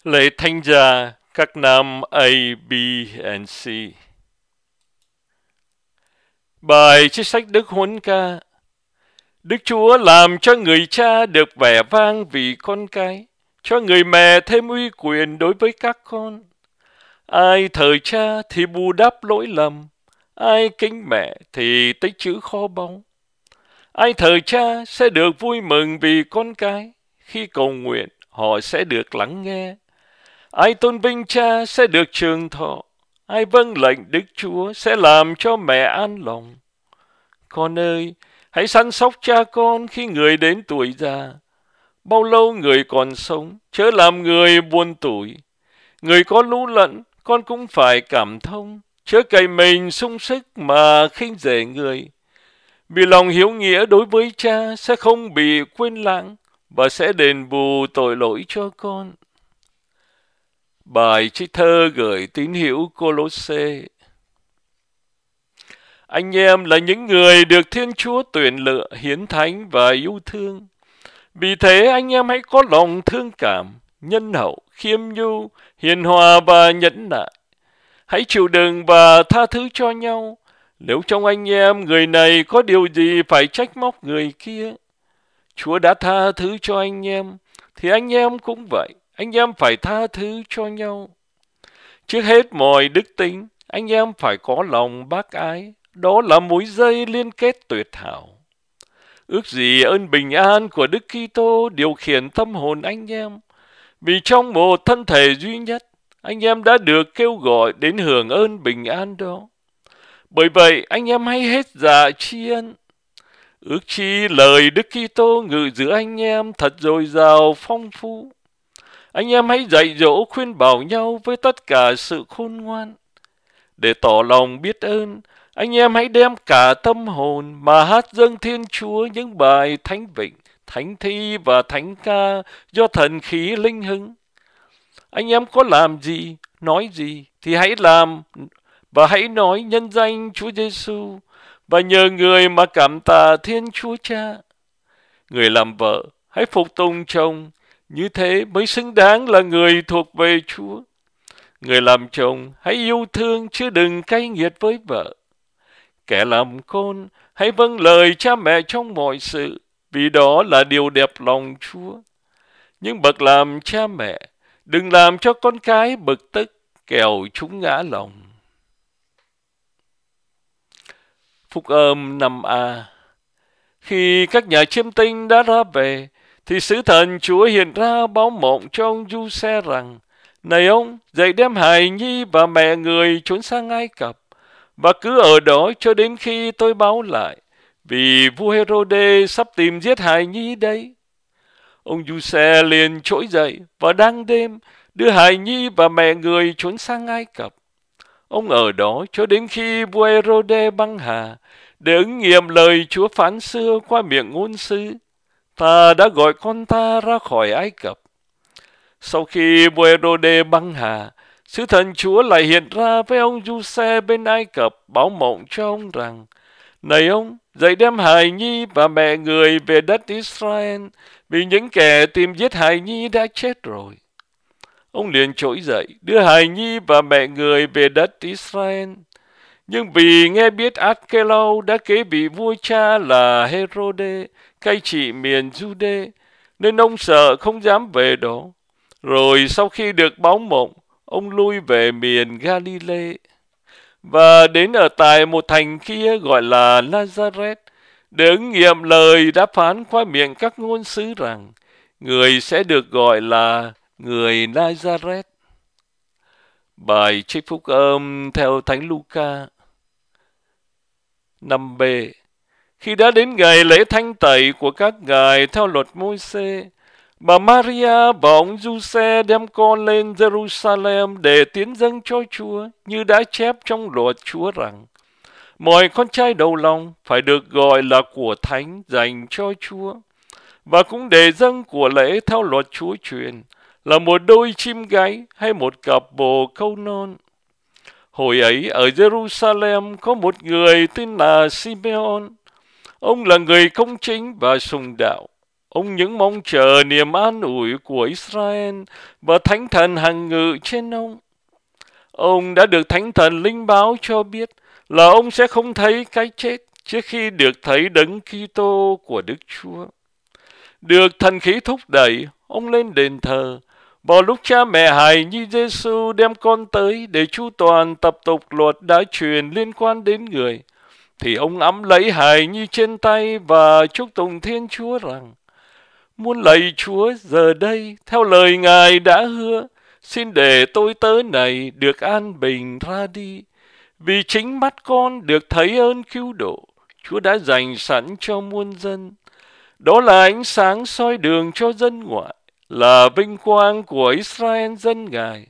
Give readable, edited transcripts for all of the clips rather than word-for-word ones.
Lễ thánh gia các năm A, B and C. Bài trích sách Đức Huấn Ca. Đức Chúa làm cho người cha được vẻ vang vì con cái, cho người mẹ thêm uy quyền đối với các con. Ai thờ cha thì bù đắp lỗi lầm, ai kính mẹ thì tích trữ kho báu. Ai thờ cha sẽ được vui mừng vì con cái, khi cầu nguyện họ sẽ được lắng nghe. Ai tôn vinh cha sẽ được trường thọ, ai vâng lệnh Đức Chúa sẽ làm cho mẹ an lòng. Con ơi, hãy săn sóc cha con khi người đến tuổi già. Bao lâu người còn sống, chớ làm người buồn tủi. Người có lũ lẫn, con cũng phải cảm thông, chớ cậy mình sung sức mà khinh rẻ người. Vì lòng hiếu nghĩa đối với cha sẽ không bị quên lãng và sẽ đền bù tội lỗi cho con. Bài trích thơ gửi tín hữu Cô-lô-sê. Anh em là những người được Thiên Chúa tuyển lựa, hiến thánh và yêu thương. Vì thế anh em hãy có lòng thương cảm, nhân hậu, khiêm nhu, hiền hòa và nhẫn nại. Hãy chịu đựng và tha thứ cho nhau. Nếu trong anh em người này có điều gì phải trách móc người kia, Chúa đã tha thứ cho anh em, thì anh em cũng vậy. Anh em phải tha thứ cho nhau. Trước hết mọi đức tính, anh em phải có lòng bác ái. Đó là mối dây liên kết tuyệt hảo. Ước gì ơn bình an của Đức Kitô điều khiển tâm hồn anh em. Vì trong một thân thể duy nhất, anh em đã được kêu gọi đến hưởng ơn bình an đó. Bởi vậy, anh em hãy hết dạ tri ân. Ước chi lời Đức Kitô ngự giữa anh em thật dồi dào phong phú. Anh em hãy dạy dỗ khuyên bảo nhau với tất cả sự khôn ngoan. Để tỏ lòng biết ơn, anh em hãy đem cả tâm hồn mà hát dâng Thiên Chúa những bài thánh vịnh, thánh thi và thánh ca do thần khí linh hứng. Anh em có làm gì, nói gì thì hãy làm và hãy nói nhân danh Chúa Giêsu và nhờ người mà cảm tạ Thiên Chúa Cha. Người làm vợ hãy phục tùng chồng, như thế mới xứng đáng là người thuộc về Chúa. Người làm chồng hãy yêu thương chứ đừng cay nghiệt với vợ. Kẻ làm con hãy vâng lời cha mẹ trong mọi sự, vì đó là điều đẹp lòng Chúa. Nhưng bậc làm cha mẹ, đừng làm cho con cái bực tức, kẻo chúng ngã lòng. Phúc âm 5A. Khi các nhà chiêm tinh đã ra về, thì sứ thần Chúa hiện ra báo mộng cho ông Giuse rằng: Này ông, dậy đem hài nhi và mẹ người trốn sang Ai Cập, và cứ ở đó cho đến khi tôi báo lại, vì vua Hê-rô-đê sắp tìm giết hài nhi đấy. Ông Giuse liền trỗi dậy và đang đêm đưa hài nhi và mẹ người trốn sang Ai Cập. Ông ở đó cho đến khi vua Hê-rô-đê băng hà, để ứng nghiệm lời Chúa phán xưa qua miệng ngôn sứ: Ta đã gọi con ta ra khỏi Ai Cập. Sau khi vua Hê-rô-đê băng hà, sứ thần Chúa lại hiện ra với ông Giuse bên Ai Cập, báo mộng cho ông rằng: Này ông, dậy đem hài nhi và mẹ người về đất Israel, vì những kẻ tìm giết hài nhi đã chết rồi. Ông liền trỗi dậy, đưa hài nhi và mẹ người về đất Israel. Nhưng vì nghe biết Át-kê-lau đã kế vị vua cha là Hê-rô-đê, cai trị miền Giu-đê, nên ông sợ không dám về đó. Rồi sau khi được báo mộng, ông lui về miền Ga-li-lê và đến ở tại một thành kia gọi là Nazareth, để ứng nghiệm lời đã phán qua miệng các ngôn sứ rằng người sẽ được gọi là người Nazareth. Bài trích phúc âm theo Thánh Luca. 5B. Khi đã đến ngày lễ thánh tẩy của các ngài theo luật Môi-se, bà Maria và ông Giuse đem con lên Jerusalem để tiến dâng cho Chúa, như đã chép trong luật Chúa rằng: Mọi con trai đầu lòng phải được gọi là của thánh dành cho Chúa. Và cũng để dâng của lễ theo luật Chúa truyền là một đôi chim gáy hay một cặp bồ câu non. Hồi ấy ở Jerusalem có một người tên là Simeon. Ông là người công chính và sùng đạo. Ông những mong chờ niềm an ủi của Israel và Thánh Thần hằng ngự trên ông. Ông đã được Thánh Thần linh báo cho biết là ông sẽ không thấy cái chết trước khi được thấy Đấng Kitô của Đức Chúa. Được thần khí thúc đẩy, ông lên đền thờ. Vào lúc cha mẹ hài nhi Giêsu đem con tới để chu toàn tập tục luật đã truyền liên quan đến người, thì ông ẵm lấy hài nhi trên tay và chúc tụng Thiên Chúa rằng: Muôn lạy Chúa, giờ đây, theo lời Ngài đã hứa, xin để tôi tớ này được an bình ra đi. Vì chính mắt con được thấy ơn cứu độ, Chúa đã dành sẵn cho muôn dân. Đó là ánh sáng soi đường cho dân ngoại, là vinh quang của Israel dân Ngài.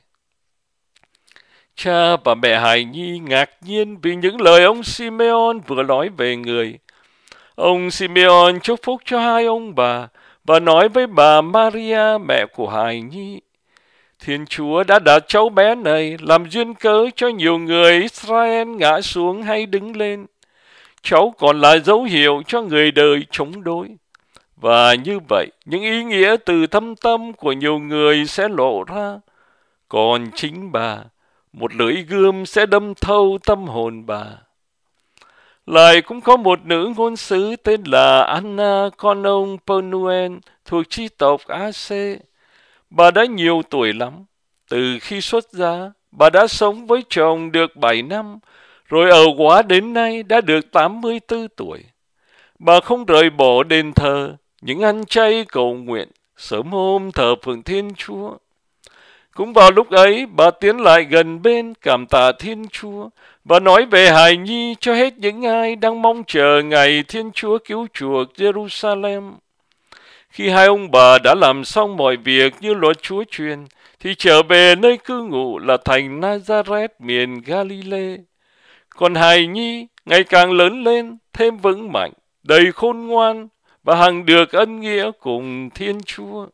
Cha và mẹ hài nhi ngạc nhiên vì những lời ông Simeon vừa nói về người. Ông Simeon chúc phúc cho hai ông bà và nói với bà Maria, mẹ của hài nhi: Thiên Chúa đã đặt cháu bé này làm duyên cớ cho nhiều người Israel ngã xuống hay đứng lên. Cháu còn là dấu hiệu cho người đời chống đối. Và như vậy, những ý nghĩa từ thâm tâm của nhiều người sẽ lộ ra. Còn chính bà, một lưỡi gươm sẽ đâm thâu tâm hồn bà. Lại cũng có một nữ ngôn sứ tên là Anna, con ông Penuel, thuộc chi tộc A-xê. Bà đã nhiều tuổi lắm. Từ khi xuất gia, bà đã sống với chồng được 7 năm, rồi ở quá đến nay đã được 84 tuổi. Bà không rời bỏ đền thờ, những ăn chay cầu nguyện, sớm hôm thờ phượng Thiên Chúa. Cũng vào lúc ấy, bà tiến lại gần bên cảm tạ Thiên Chúa và nói về hài nhi cho hết những ai đang mong chờ ngày Thiên Chúa cứu chuộc Jerusalem. Khi hai ông bà đã làm xong mọi việc như luật Chúa truyền, thì trở về nơi cư ngụ là thành Nazareth miền Galilee. Còn hài nhi ngày càng lớn lên, thêm vững mạnh, đầy khôn ngoan và hằng được ân nghĩa cùng Thiên Chúa.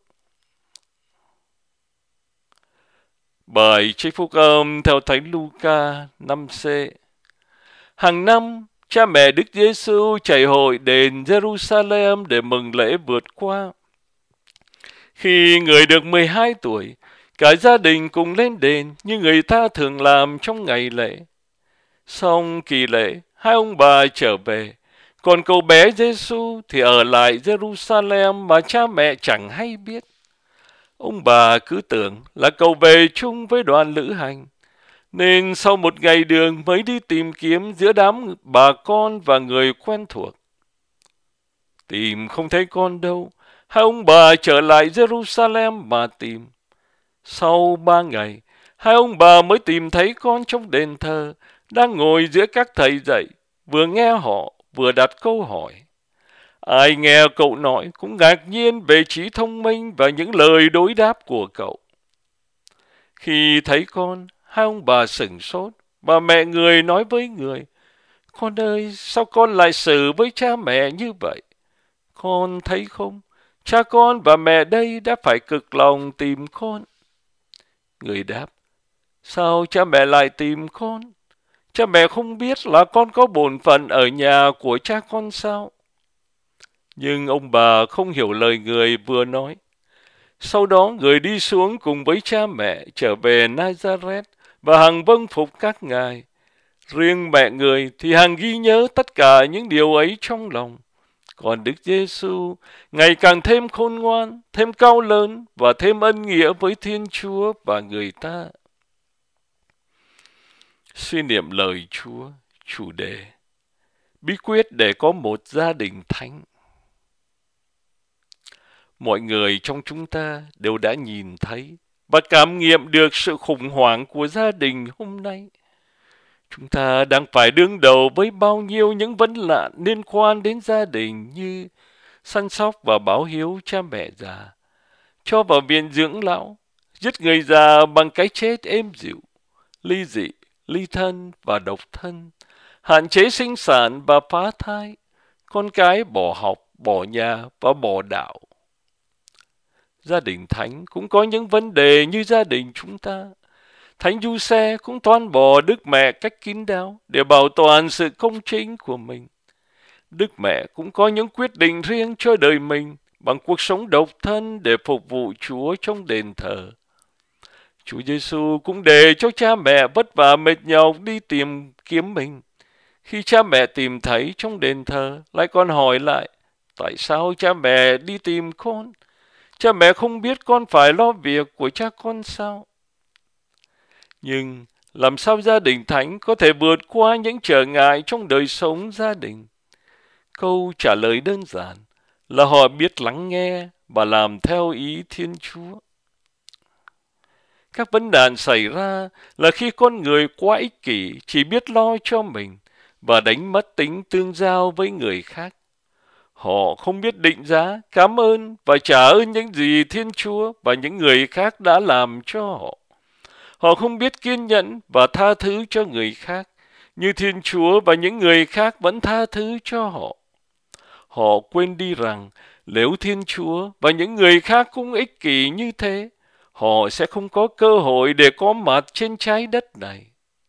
Bài trích phúc âm theo Thánh Luca 5c. Hàng năm, cha mẹ Đức Giêsu chạy hội đền Jerusalem để mừng lễ vượt qua. Khi người được 12 tuổi, cả gia đình cùng lên đền như người ta thường làm trong ngày lễ. Xong kỳ lễ, hai ông bà trở về, còn cậu bé Giêsu thì ở lại Jerusalem mà cha mẹ chẳng hay biết. Ông bà cứ tưởng là cậu về chung với đoàn lữ hành, nên sau một ngày đường mới đi tìm kiếm giữa đám bà con và người quen thuộc. Tìm không thấy con đâu, hai ông bà trở lại Jerusalem mà tìm. Sau 3 ngày, hai ông bà mới tìm thấy con trong đền thờ, đang ngồi giữa các thầy dạy, vừa nghe họ vừa đặt câu hỏi. Ai nghe cậu nói cũng ngạc nhiên về trí thông minh và những lời đối đáp của cậu. Khi thấy con, hai ông bà sửng sốt, và mẹ người nói với người: Con ơi, sao con lại xử với cha mẹ như vậy? Con thấy không, cha con và mẹ đây đã phải cực lòng tìm con. Người đáp: Sao cha mẹ lại tìm con? Cha mẹ không biết là con có bổn phận ở nhà của cha con sao? Nhưng ông bà không hiểu lời người vừa nói. Sau đó người đi xuống cùng với cha mẹ trở về Nazareth và hằng vâng phục các ngài. Riêng mẹ người thì hằng ghi nhớ tất cả những điều ấy trong lòng. Còn Đức Giêsu ngày càng thêm khôn ngoan, thêm cao lớn và thêm ân nghĩa với Thiên Chúa và người ta. Suy niệm lời Chúa, chủ đề: bí quyết để có một gia đình thánh. Mọi người trong chúng ta đều đã nhìn thấy và cảm nghiệm được sự khủng hoảng của gia đình hôm nay. Chúng ta đang phải đương đầu với bao nhiêu những vấn nạn liên quan đến gia đình như săn sóc và báo hiếu cha mẹ già, cho vào viện dưỡng lão, giết người già bằng cái chết êm dịu, ly dị, ly thân và độc thân, hạn chế sinh sản và phá thai, con cái bỏ học, bỏ nhà và bỏ đạo. Gia đình thánh cũng có những vấn đề như gia đình chúng ta. Thánh Giuse cũng toan bỏ Đức Mẹ cách kín đáo để bảo toàn sự công chính của mình. Đức Mẹ cũng có những quyết định riêng cho đời mình bằng cuộc sống độc thân để phục vụ Chúa trong đền thờ. Chúa Giêsu cũng để cho cha mẹ vất vả mệt nhọc đi tìm kiếm mình. Khi cha mẹ tìm thấy trong đền thờ, lại còn hỏi lại, tại sao cha mẹ đi tìm con? Cha mẹ không biết con phải lo việc của cha con sao? Nhưng làm sao gia đình thánh có thể vượt qua những trở ngại trong đời sống gia đình? Câu trả lời đơn giản là họ biết lắng nghe và làm theo ý Thiên Chúa. Các vấn nạn xảy ra là khi con người quá ích kỷ, chỉ biết lo cho mình và đánh mất tính tương giao với người khác. Họ không biết định giá, cảm ơn và trả ơn những gì Thiên Chúa và những người khác đã làm cho họ. Họ không biết kiên nhẫn và tha thứ cho người khác, như Thiên Chúa và những người khác vẫn tha thứ cho họ. Họ quên đi rằng nếu Thiên Chúa và những người khác cũng ích kỷ như thế, họ sẽ không có cơ hội để có mặt trên trái đất này.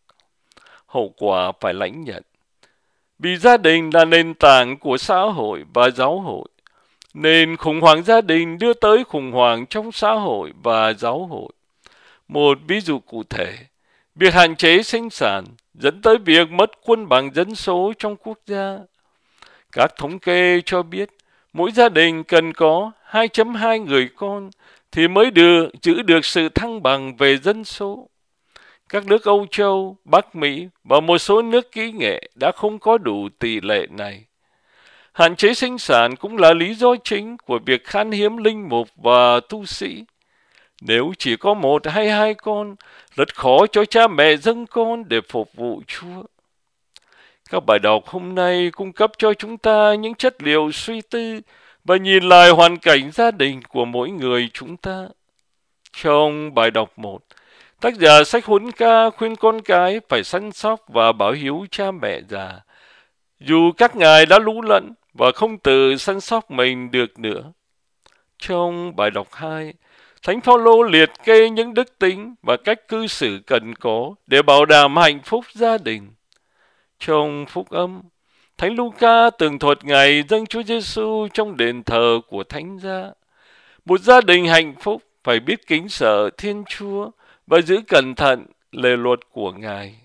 Hậu quả phải lãnh nhận. Vì gia đình là nền tảng của xã hội và giáo hội, nên khủng hoảng gia đình đưa tới khủng hoảng trong xã hội và giáo hội. Một ví dụ cụ thể, việc hạn chế sinh sản dẫn tới việc mất cân bằng dân số trong quốc gia. Các thống kê cho biết mỗi gia đình cần có 2,2 người con thì mới giữ được sự thăng bằng về dân số. Các nước Âu Châu, Bắc Mỹ và một số nước kỹ nghệ đã không có đủ tỷ lệ này. Hạn chế sinh sản cũng là lý do chính của việc khan hiếm linh mục và tu sĩ. Nếu chỉ có 1 hay 2 con, rất khó cho cha mẹ dâng con để phục vụ Chúa. Các bài đọc hôm nay cung cấp cho chúng ta những chất liệu suy tư và nhìn lại hoàn cảnh gia đình của mỗi người chúng ta. Trong bài đọc 1, tác giả sách Huấn Ca khuyên con cái phải săn sóc và báo hiếu cha mẹ già, dù các ngài đã lú lẫn và không tự săn sóc mình được nữa. Trong bài đọc 2, Thánh Phaolô liệt kê những đức tính và cách cư xử cần có để bảo đảm hạnh phúc gia đình. Trong phúc âm, Thánh Luca tường thuật ngày dâng Chúa Giêsu trong đền thờ của Thánh gia. Một gia đình hạnh phúc phải biết kính sợ Thiên Chúa và giữ cẩn thận lề luật của Ngài.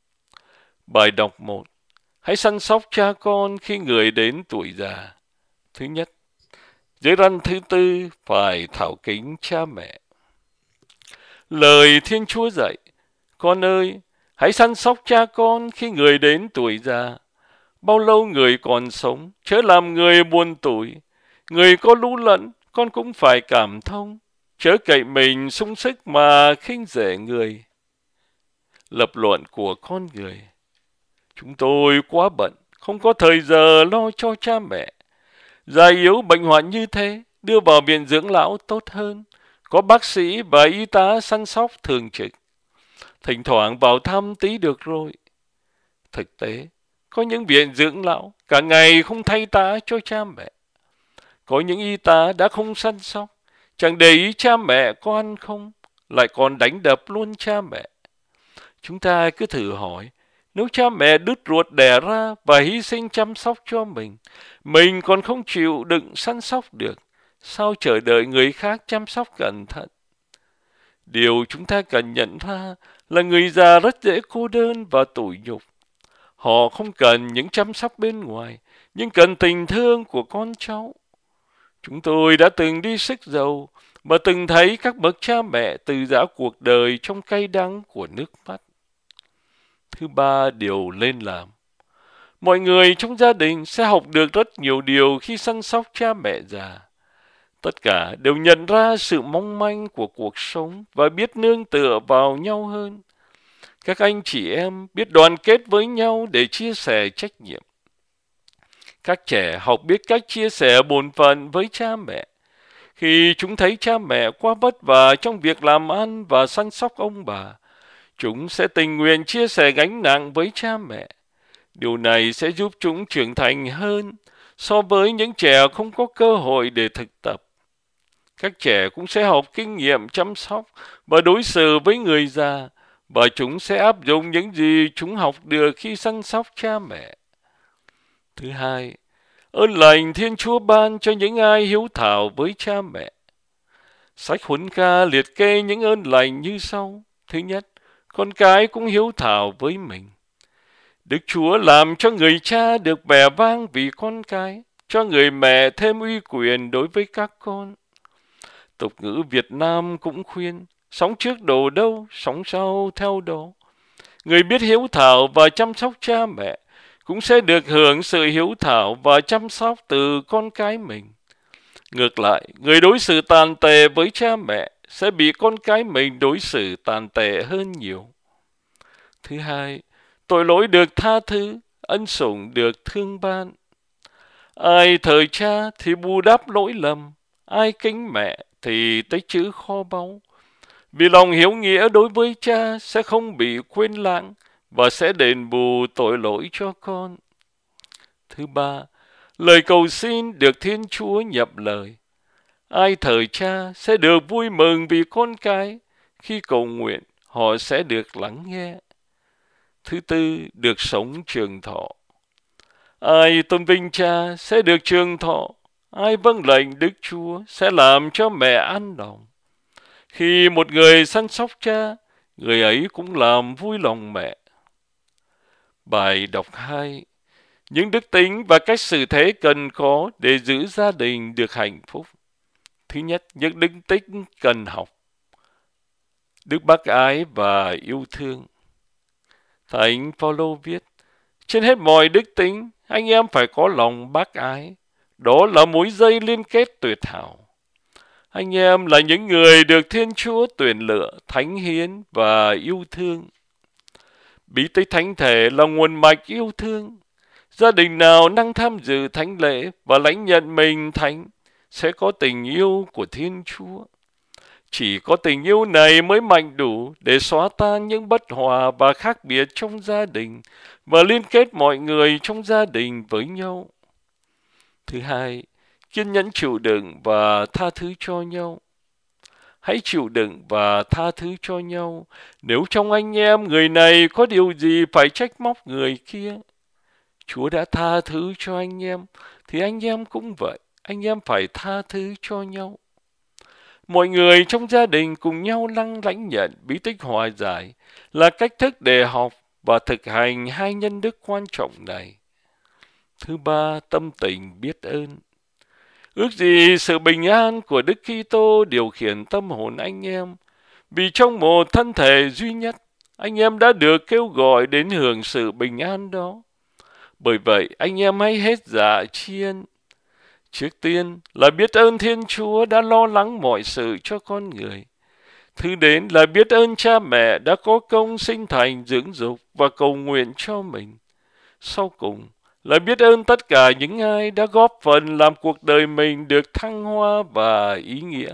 Bài đọc 1. Hãy săn sóc cha con khi người đến tuổi già. Thứ nhất, giới răn thứ tư phải thảo kính cha mẹ. Lời Thiên Chúa dạy, con ơi, hãy săn sóc cha con khi người đến tuổi già. Bao lâu người còn sống, chớ làm người buồn tủi. Người có lú lẫn, con cũng phải cảm thông. Chớ cậy mình sung sức mà khinh rẻ người. Lập luận của con người. Chúng tôi quá bận, không có thời giờ lo cho cha mẹ. Già yếu bệnh hoạn như thế, đưa vào viện dưỡng lão tốt hơn. Có bác sĩ và y tá săn sóc thường trực. Thỉnh thoảng vào thăm tí được rồi. Thực tế, có những viện dưỡng lão cả ngày không thay tá cho cha mẹ. Có những y tá đã không săn sóc, chẳng để ý cha mẹ có ăn không, lại còn đánh đập luôn cha mẹ. Chúng ta cứ thử hỏi, nếu cha mẹ đứt ruột đẻ ra và hy sinh chăm sóc cho mình còn không chịu đựng săn sóc được, sao chờ đợi người khác chăm sóc cẩn thận? Điều chúng ta cần nhận ra là người già rất dễ cô đơn và tủi nhục. Họ không cần những chăm sóc bên ngoài, nhưng cần tình thương của con cháu. Chúng tôi đã từng đi xức dầu và từng thấy các bậc cha mẹ từ giã cuộc đời trong cay đắng của nước mắt. Thứ ba, điều nên làm. Mọi người trong gia đình sẽ học được rất nhiều điều khi săn sóc cha mẹ già. Tất cả đều nhận ra sự mong manh của cuộc sống và biết nương tựa vào nhau hơn. Các anh chị em biết đoàn kết với nhau để chia sẻ trách nhiệm. Các trẻ học biết cách chia sẻ bổn phận với cha mẹ. Khi chúng thấy cha mẹ quá vất vả trong việc làm ăn và săn sóc ông bà, chúng sẽ tình nguyện chia sẻ gánh nặng với cha mẹ. Điều này sẽ giúp chúng trưởng thành hơn so với những trẻ không có cơ hội để thực tập. Các trẻ cũng sẽ học kinh nghiệm chăm sóc và đối xử với người già, và chúng sẽ áp dụng những gì chúng học được khi săn sóc cha mẹ. Thứ hai, Ơn lành Thiên Chúa ban cho những ai hiếu thảo với cha mẹ. Sách Huấn Ca liệt kê những ơn lành như sau. Thứ nhất, con cái cũng hiếu thảo với mình. Đức Chúa làm cho người cha được vẻ vang vì con cái, cho người mẹ thêm uy quyền đối với các con. Tục ngữ Việt Nam cũng khuyên, sống trước đồ đâu, sống sau theo đó. Người biết hiếu thảo và chăm sóc cha mẹ cũng sẽ được hưởng sự hiếu thảo và chăm sóc từ con cái mình. Ngược lại, người đối xử tàn tệ với cha mẹ sẽ bị con cái mình đối xử tàn tệ hơn nhiều. Thứ hai, tội lỗi được tha thứ, ân sủng được thương ban. Ai thờ cha thì bù đắp lỗi lầm, ai kính mẹ thì tích trữ kho báu. Vì lòng hiếu nghĩa đối với cha sẽ không bị quên lãng và sẽ đền bù tội lỗi cho con. Thứ ba, lời cầu xin được Thiên Chúa nhập lời. Ai thờ cha sẽ được vui mừng vì con cái, khi cầu nguyện họ sẽ được lắng nghe. Thứ tư, được sống trường thọ. Ai tôn vinh cha sẽ được trường thọ, ai vâng lệnh Đức Chúa sẽ làm cho mẹ an lòng. Khi một người săn sóc cha, người ấy cũng làm vui lòng mẹ. Bài đọc 2. Những đức tính và cách xử thế cần có để giữ gia đình được hạnh phúc. Thứ nhất, những đức tính cần học. Đức bác ái và yêu thương. Thánh Phaolô viết, trên hết mọi đức tính, anh em phải có lòng bác ái. Đó là mối dây liên kết tuyệt hảo. Anh em là những người được Thiên Chúa tuyển lựa, thánh hiến và yêu thương. Bí tích thánh thể là nguồn mạch yêu thương. Gia đình nào năng tham dự thánh lễ và lãnh nhận mình thánh sẽ có tình yêu của Thiên Chúa. Chỉ có tình yêu này mới mạnh đủ để xóa tan những bất hòa và khác biệt trong gia đình và liên kết mọi người trong gia đình với nhau. Thứ hai, kiên nhẫn chịu đựng và tha thứ cho nhau. Hãy chịu đựng và tha thứ cho nhau nếu trong anh em người này có điều gì phải trách móc người kia. Chúa đã tha thứ cho anh em, thì anh em cũng vậy, anh em phải tha thứ cho nhau. Mọi người trong gia đình cùng nhau lãnh nhận bí tích hòa giải là cách thức để học và thực hành hai nhân đức quan trọng này. Thứ ba, tâm tình biết ơn. Ước gì sự bình an của Đức Kitô điều khiển tâm hồn anh em, vì trong một thân thể duy nhất, anh em đã được kêu gọi đến hưởng sự bình an đó. Bởi vậy, anh em hãy hết dạ tri ân. Trước tiên là biết ơn Thiên Chúa đã lo lắng mọi sự cho con người. Thứ đến là biết ơn cha mẹ đã có công sinh thành, dưỡng dục và cầu nguyện cho mình. Sau cùng là biết ơn tất cả những ai đã góp phần làm cuộc đời mình được thăng hoa và ý nghĩa.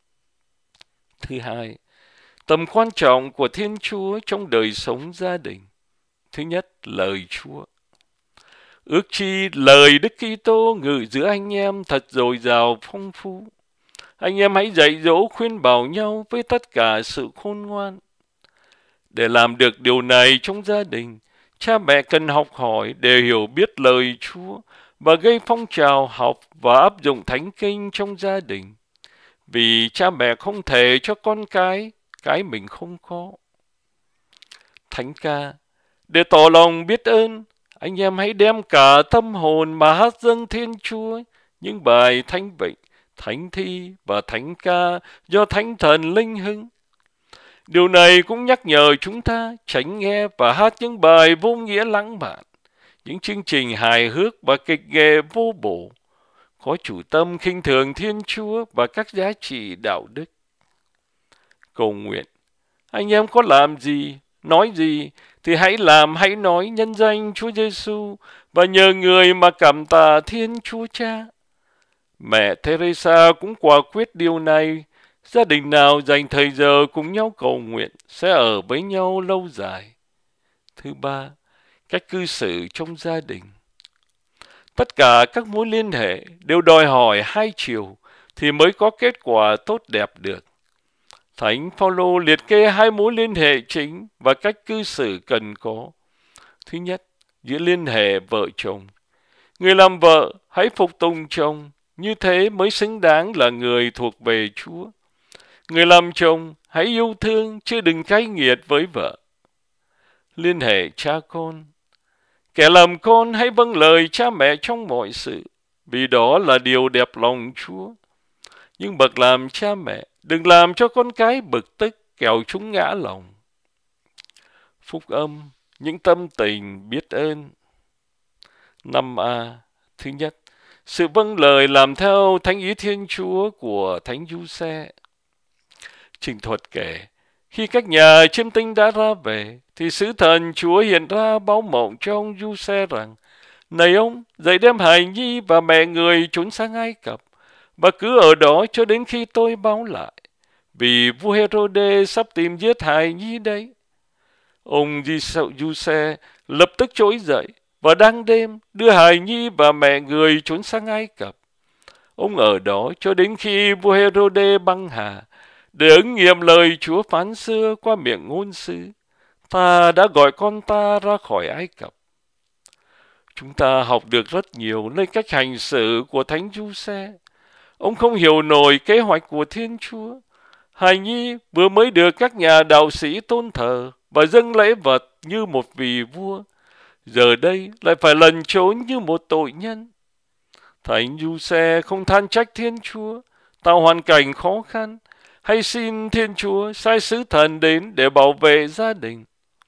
Thứ hai, tầm quan trọng của Thiên Chúa trong đời sống gia đình. Thứ nhất, lời Chúa. Ước chi lời Đức Kitô ngự giữa anh em thật dồi dào phong phú. Anh em hãy dạy dỗ khuyên bảo nhau với tất cả sự khôn ngoan. Để làm được điều này trong gia đình, cha mẹ cần học hỏi để hiểu biết lời Chúa và gây phong trào học và áp dụng thánh kinh trong gia đình. Vì cha mẹ không thể cho con cái mình không có. Thánh ca. Để tỏ lòng biết ơn, anh em hãy đem cả tâm hồn mà hát dâng Thiên Chúa những bài thánh vịnh, thánh thi và thánh ca do Thánh Thần linh hưng. Điều này cũng nhắc nhở chúng ta tránh nghe và hát những bài vô nghĩa lãng mạn, những chương trình hài hước và kịch nghệ vô bổ, có chủ tâm khinh thường Thiên Chúa và các giá trị đạo đức. Cầu nguyện, anh em có làm gì, nói gì thì hãy làm, hãy nói nhân danh Chúa Giêsu và nhờ người mà cảm tạ Thiên Chúa Cha. Mẹ Teresa cũng quả quyết điều này. Gia đình nào dành thời giờ cùng nhau cầu nguyện sẽ ở với nhau lâu dài. Thứ ba, cách cư xử trong gia đình. Tất cả các mối liên hệ đều đòi hỏi hai chiều thì mới có kết quả tốt đẹp được. Thánh Phaolô liệt kê hai mối liên hệ chính và cách cư xử cần có. Thứ nhất, giữa liên hệ vợ chồng. Người làm vợ hãy phục tùng chồng, như thế mới xứng đáng là người thuộc về Chúa. Người làm chồng hãy yêu thương chứ đừng cay nghiệt với vợ. Liên hệ cha con. Kẻ làm con hãy vâng lời cha mẹ trong mọi sự, vì đó là điều đẹp lòng Chúa. Nhưng bậc làm cha mẹ, đừng làm cho con cái bực tức, kẻo chúng ngã lòng. Phúc âm, những tâm tình biết ơn. 5A. Thứ nhất, sự vâng lời làm theo thánh ý Thiên Chúa của Thánh Giuse. Trình thuật kể, khi các nhà chiêm tinh đã ra về, thì sứ thần Chúa hiện ra báo mộng cho ông Giuse rằng: này ông, dậy đem hài nhi và mẹ người trốn sang Ai Cập, và cứ ở đó cho đến khi tôi báo lại, vì vua Herode sắp tìm giết hài nhi đấy. Ông Giuse lập tức trỗi dậy và đang đêm đưa hài nhi và mẹ người trốn sang Ai Cập. Ông ở đó cho đến khi vua Herode băng hà, để ứng nghiệm lời Chúa phán xưa qua miệng ngôn sứ: ta đã gọi con ta ra khỏi Ai Cập. Chúng ta học được rất nhiều nơi cách hành xử của Thánh Giuse. Ông không hiểu nổi kế hoạch của Thiên Chúa. Hài nhi vừa mới được các nhà đạo sĩ tôn thờ và dâng lễ vật như một vị vua, giờ đây lại phải lẩn trốn như một tội nhân. Thánh Giuse không than trách Thiên Chúa tạo hoàn cảnh khó khăn, hay xin Thiên Chúa sai sứ thần đến để bảo vệ gia đình.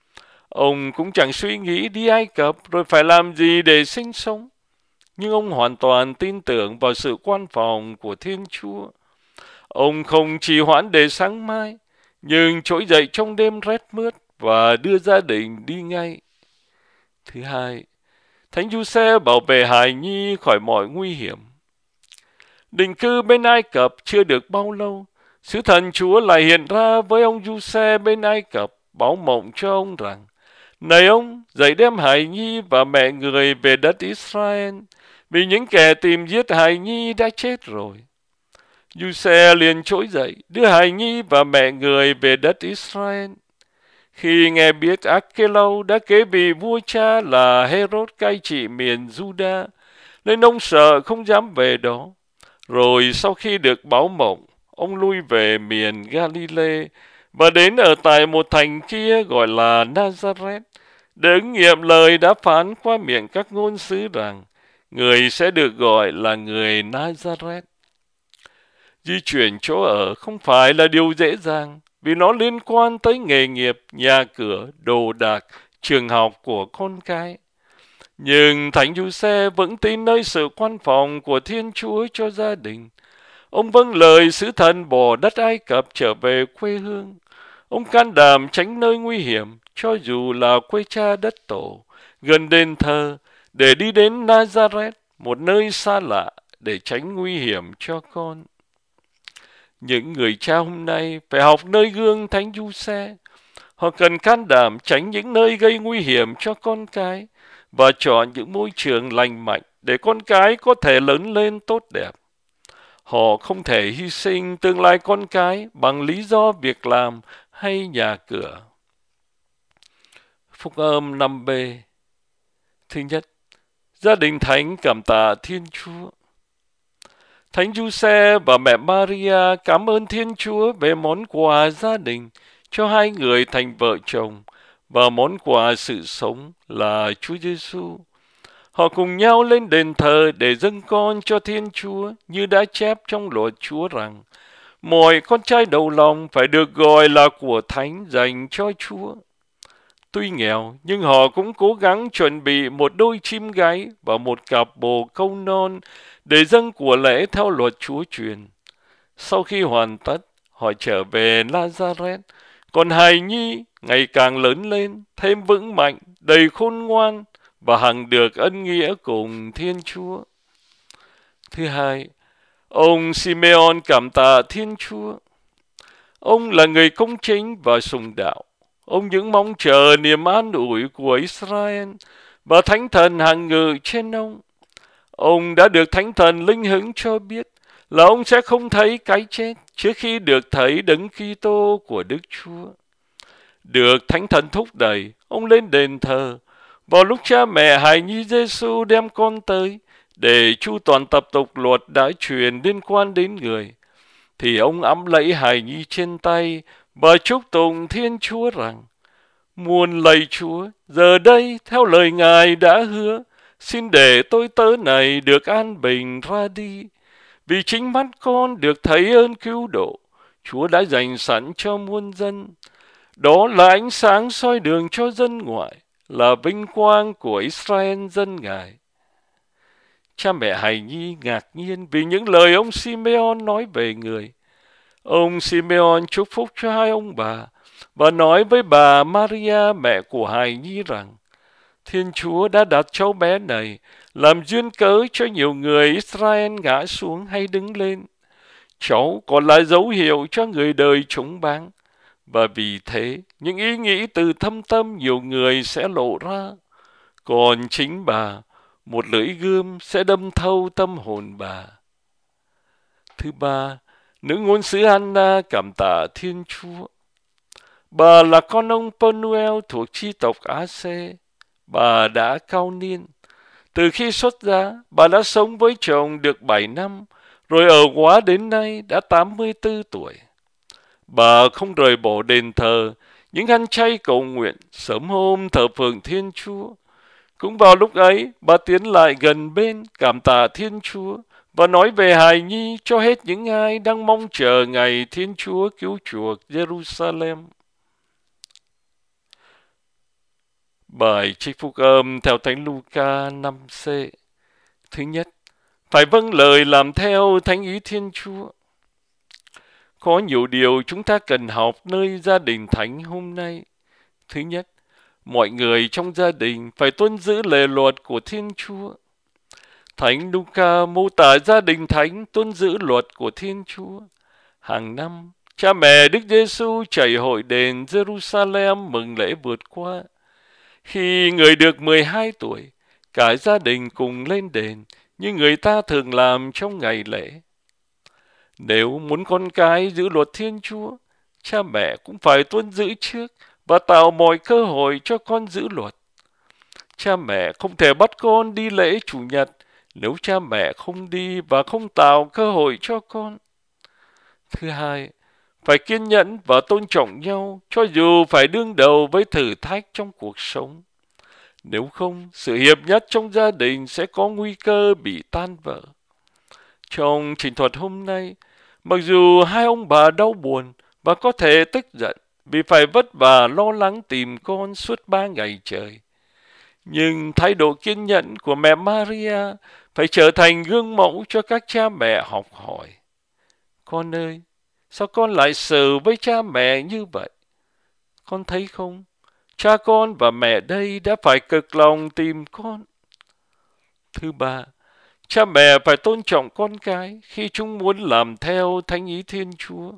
Ông cũng chẳng suy nghĩ đi Ai Cập rồi phải làm gì để sinh sống. Nhưng ông hoàn toàn tin tưởng vào sự quan phòng của Thiên Chúa. Ông không trì hoãn để sáng mai, nhưng trỗi dậy trong đêm rét mướt và đưa gia đình đi ngay. Thứ hai, Thánh Giuse bảo vệ hài nhi khỏi mọi nguy hiểm. Định cư bên Ai Cập chưa được bao lâu, sứ thần Chúa lại hiện ra với ông Giuse bên Ai Cập, báo mộng cho ông rằng: này ông, dậy đem hài nhi và mẹ người về đất Israel, vì những kẻ tìm giết hài nhi đã chết rồi. Giuse liền trỗi dậy, đưa hài nhi và mẹ người về đất Israel. Khi nghe biết Archelaus đã kế vị vua cha là Herod cai trị miền Juda, nên ông sợ không dám về đó. Rồi sau khi được báo mộng, ông lui về miền Galilee và đến ở tại một thành kia gọi là Nazareth, để ứng nghiệm lời đã phán qua miệng các ngôn sứ rằng người sẽ được gọi là người Nazareth. Di chuyển chỗ ở không phải là điều dễ dàng, vì nó liên quan tới nghề nghiệp, nhà cửa, đồ đạc, trường học của con cái. Nhưng Thánh Giuse vẫn tin nơi sự quan phòng của Thiên Chúa cho gia đình. Ông vâng lời sứ thần bỏ đất Ai Cập trở về quê hương. Ông can đảm tránh nơi nguy hiểm, cho dù là quê cha đất tổ, gần đền thờ, để đi đến Nazareth, một nơi xa lạ, để tránh nguy hiểm cho con. Những người cha hôm nay phải học nơi gương Thánh Giuse. Họ cần can đảm tránh những nơi gây nguy hiểm cho con cái và chọn những môi trường lành mạnh để con cái có thể lớn lên tốt đẹp. Họ không thể hy sinh tương lai con cái bằng lý do việc làm hay nhà cửa. Phúc âm 5B. Thứ nhất, gia đình thánh cảm tạ Thiên Chúa. Thánh Giuse và mẹ Maria cảm ơn Thiên Chúa về món quà gia đình cho hai người thành vợ chồng và món quà sự sống là Chúa Giêsu. Họ cùng nhau lên đền thờ để dâng con cho Thiên Chúa, như đã chép trong luật Chúa rằng mọi con trai đầu lòng phải được gọi là của thánh dành cho Chúa. Tuy nghèo, nhưng họ cũng cố gắng chuẩn bị một đôi chim gáy và một cặp bồ câu non để dâng của lễ theo luật Chúa truyền. Sau khi hoàn tất, họ trở về Nazareth, còn hài nhi ngày càng lớn lên, thêm vững mạnh, đầy khôn ngoan và hằng được ân nghĩa cùng Thiên Chúa. Thứ hai, ông Simeon cảm tạ Thiên Chúa. Ông là người công chính và sùng đạo. Ông những mong chờ niềm an ủi của Israel và Thánh Thần hằng ngự trên ông. Ông đã được Thánh Thần linh hứng cho biết là ông sẽ không thấy cái chết trước khi được thấy Đấng Kitô của Đức Chúa. Được Thánh Thần thúc đẩy, ông lên đền thờ, Vào lúc cha mẹ hài nhi Giêsu đem con tới để chu toàn tập tục luật đã truyền liên quan đến người, thì ông ẵm lấy hài nhi trên tay và chúc tụng Thiên Chúa rằng: Muôn lạy Chúa, giờ đây theo lời Ngài đã hứa, xin để tôi tớ này được an bình ra đi, vì chính mắt con được thấy ơn cứu độ Chúa đã dành sẵn cho muôn dân. Đó là ánh sáng soi đường cho dân ngoại, là vinh quang của Israel dân Ngài. Cha mẹ hài nhi ngạc nhiên vì những lời ông Simeon nói về người. Ông Simeon chúc phúc cho hai ông bà và nói với bà Maria mẹ của hài nhi rằng: Thiên Chúa đã đặt cháu bé này làm duyên cớ cho nhiều người Israel ngã xuống hay đứng lên. Cháu còn là dấu hiệu cho người đời chống báng, và vì thế những ý nghĩ từ thâm tâm nhiều người sẽ lộ ra. Còn chính bà, một lưỡi gươm sẽ đâm thâu tâm hồn bà. Thứ ba, nữ ngôn sứ Anna cảm tạ Thiên Chúa. Bà là con ông Penuel thuộc chi tộc Ase. Bà đã cao niên. Từ khi xuất gia, bà đã sống với chồng được 7 năm, rồi ở quá đến nay đã 84 tuổi. Bà không rời bỏ đền thờ, những ăn chay cầu nguyện, sớm hôm thờ phượng Thiên Chúa. Cũng vào lúc ấy, bà tiến lại gần bên cảm tạ Thiên Chúa và nói về hài nhi cho hết những ai đang mong chờ ngày Thiên Chúa cứu chuộc Jerusalem. Bài trích phúc âm theo Thánh Luca 5c. Thứ nhất, phải vâng lời làm theo thánh ý Thiên Chúa. Có nhiều điều chúng ta cần học nơi gia đình thánh hôm nay. Thứ nhất, mọi người trong gia đình phải tuân giữ lề luật của Thiên Chúa. Thánh Luca mô tả gia đình thánh tuân giữ luật của Thiên Chúa. Hàng năm, cha mẹ Đức Giêsu chảy hội đền Jerusalem mừng lễ vượt qua. Khi người được 12 tuổi, cả gia đình cùng lên đền như người ta thường làm trong ngày lễ. Nếu muốn con cái giữ luật Thiên Chúa, cha mẹ cũng phải tuân giữ trước và tạo mọi cơ hội cho con giữ luật. Cha mẹ không thể bắt con đi lễ Chủ nhật nếu cha mẹ không đi và không tạo cơ hội cho con. Thứ hai, phải kiên nhẫn và tôn trọng nhau cho dù phải đương đầu với thử thách trong cuộc sống. Nếu không, sự hiệp nhất trong gia đình sẽ có nguy cơ bị tan vỡ. Trong trình thuật hôm nay, mặc dù hai ông bà đau buồn và có thể tức giận vì phải vất vả lo lắng tìm con suốt 3 ngày trời, nhưng thái độ kiên nhẫn của mẹ Maria phải trở thành gương mẫu cho các cha mẹ học hỏi. Con ơi, sao con lại xử với cha mẹ như vậy? Con thấy không? Cha con và mẹ đây đã phải cực lòng tìm con. Thứ ba, cha mẹ phải tôn trọng con cái khi chúng muốn làm theo thánh ý Thiên Chúa.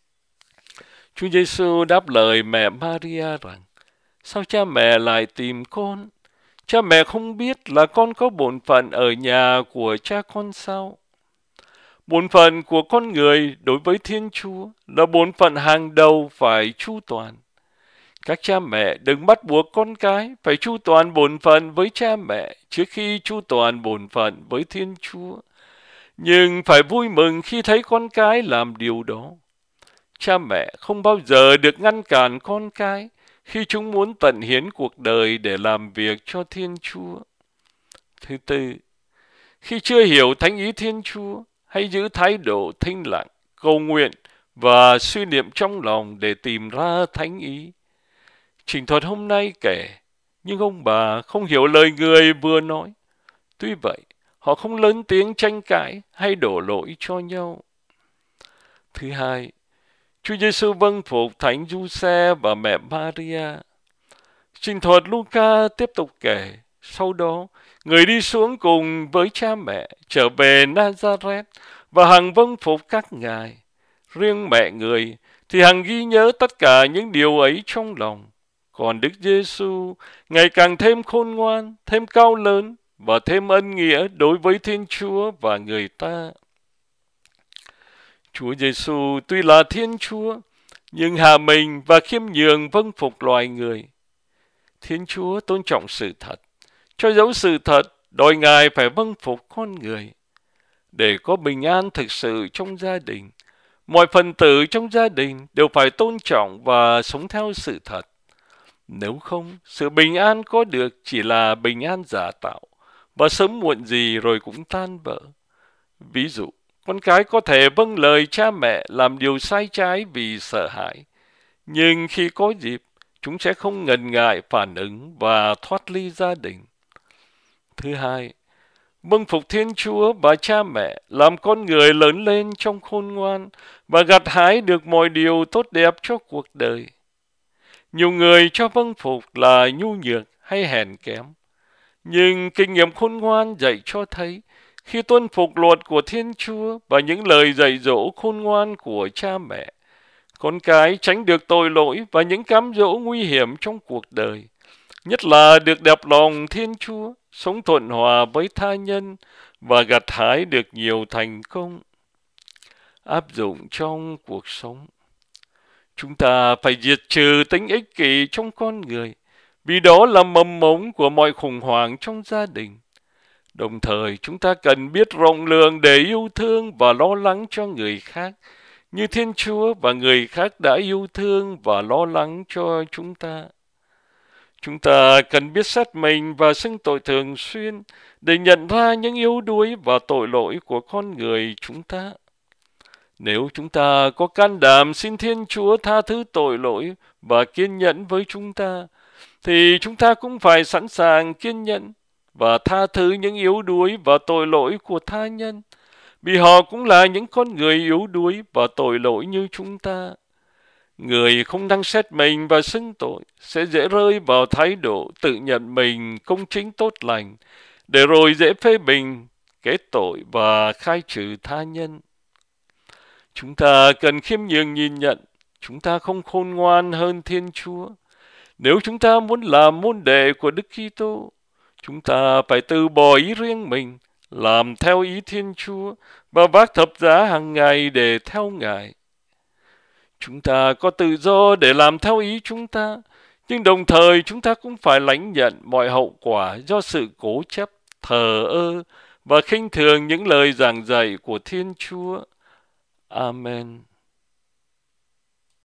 Chúa Giêsu đáp lời mẹ Maria rằng: Sao cha mẹ lại tìm con? Cha mẹ không biết là con có bổn phận ở nhà của cha con sao? Bổn phận của con người đối với Thiên Chúa là bổn phận hàng đầu phải chu toàn. Các cha mẹ đừng bắt buộc con cái phải chu toàn bổn phận với cha mẹ trước khi chu toàn bổn phận với Thiên Chúa. Nhưng phải vui mừng khi thấy con cái làm điều đó. Cha mẹ không bao giờ được ngăn cản con cái khi chúng muốn tận hiến cuộc đời để làm việc cho Thiên Chúa. Thứ tư, khi chưa hiểu thánh ý Thiên Chúa, hãy giữ thái độ thinh lặng, cầu nguyện và suy niệm trong lòng để tìm ra thánh ý. Trình thuật hôm nay kể, nhưng ông bà không hiểu lời người vừa nói. Tuy vậy, họ không lớn tiếng tranh cãi hay đổ lỗi cho nhau. Thứ hai, Chúa Giêsu vâng phục Thánh Giuse và mẹ Maria. Trình thuật Luca tiếp tục kể, sau đó, người đi xuống cùng với cha mẹ trở về Nazareth và hằng vâng phục các ngài. Riêng mẹ người thì hằng ghi nhớ tất cả những điều ấy trong lòng. Còn Đức Giêsu ngày càng thêm khôn ngoan, thêm cao lớn và thêm ân nghĩa đối với Thiên Chúa và người ta. Chúa Giêsu tuy là Thiên Chúa, nhưng hạ mình và khiêm nhường vâng phục loài người. Thiên Chúa tôn trọng sự thật, cho dẫu sự thật đòi Ngài phải vâng phục con người. Để có bình an thực sự trong gia đình, mọi phần tử trong gia đình đều phải tôn trọng và sống theo sự thật. Nếu không, sự bình an có được chỉ là bình an giả tạo, và sớm muộn gì rồi cũng tan vỡ. Ví dụ, con cái có thể vâng lời cha mẹ làm điều sai trái vì sợ hãi, nhưng khi có dịp, chúng sẽ không ngần ngại phản ứng và thoát ly gia đình. Thứ hai, vâng phục Thiên Chúa và cha mẹ làm con người lớn lên trong khôn ngoan và gặt hái được mọi điều tốt đẹp cho cuộc đời. Nhiều người cho vâng phục là nhu nhược hay hèn kém, nhưng kinh nghiệm khôn ngoan dạy cho thấy khi tuân phục luật của Thiên Chúa và những lời dạy dỗ khôn ngoan của cha mẹ, con cái tránh được tội lỗi và những cám dỗ nguy hiểm trong cuộc đời, nhất là được đẹp lòng Thiên Chúa, sống thuận hòa với tha nhân và gặt hái được nhiều thành công. Áp dụng trong cuộc sống, chúng ta phải diệt trừ tính ích kỷ trong con người, vì đó là mầm mống của mọi khủng hoảng trong gia đình. Đồng thời, chúng ta cần biết rộng lượng để yêu thương và lo lắng cho người khác, như Thiên Chúa và người khác đã yêu thương và lo lắng cho chúng ta. Chúng ta cần biết xét mình và xưng tội thường xuyên để nhận ra những yếu đuối và tội lỗi của con người chúng ta. Nếu chúng ta có can đảm xin Thiên Chúa tha thứ tội lỗi và kiên nhẫn với chúng ta, thì chúng ta cũng phải sẵn sàng kiên nhẫn và tha thứ những yếu đuối và tội lỗi của tha nhân, vì họ cũng là những con người yếu đuối và tội lỗi như chúng ta. Người không năng xét mình và xưng tội sẽ dễ rơi vào thái độ tự nhận mình công chính tốt lành, để rồi dễ phê bình, kết tội và khai trừ tha nhân. Chúng ta cần khiêm nhường nhìn nhận chúng ta không khôn ngoan hơn Thiên Chúa. Nếu chúng ta muốn làm môn đệ của Đức Kitô, chúng ta phải từ bỏ ý riêng mình, làm theo ý Thiên Chúa và vác thập giá hàng ngày để theo Ngài. Chúng ta có tự do để làm theo ý chúng ta, nhưng đồng thời chúng ta cũng phải lãnh nhận mọi hậu quả do sự cố chấp, thờ ơ và khinh thường những lời giảng dạy của Thiên Chúa. Amen.